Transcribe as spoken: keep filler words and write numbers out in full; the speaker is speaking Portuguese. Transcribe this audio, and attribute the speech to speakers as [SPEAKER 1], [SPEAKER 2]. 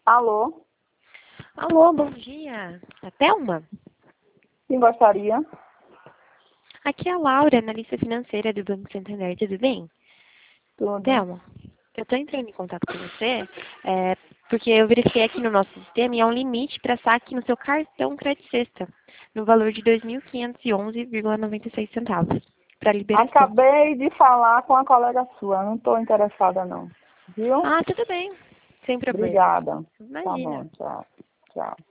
[SPEAKER 1] Alô?
[SPEAKER 2] Alô, bom dia. É Thelma?
[SPEAKER 1] Quem gostaria?
[SPEAKER 2] Aqui é a Laura, analista financeira do Banco Santander, tudo bem?
[SPEAKER 1] Tudo.
[SPEAKER 2] Thelma, eu estou entrando em contato com você é, porque eu verifiquei aqui no nosso sistema e há um limite para saque no seu cartão Crédito Sexta, no valor de dois mil quinhentos e onze vírgula noventa e seis centavos, para liberação.
[SPEAKER 1] Acabei de falar com a colega sua. Não estou interessada, não. Viu?
[SPEAKER 2] Ah, tudo bem. Sem problema.
[SPEAKER 1] Obrigada. Tá
[SPEAKER 2] Imagina.
[SPEAKER 1] bom, tchau. Tchau.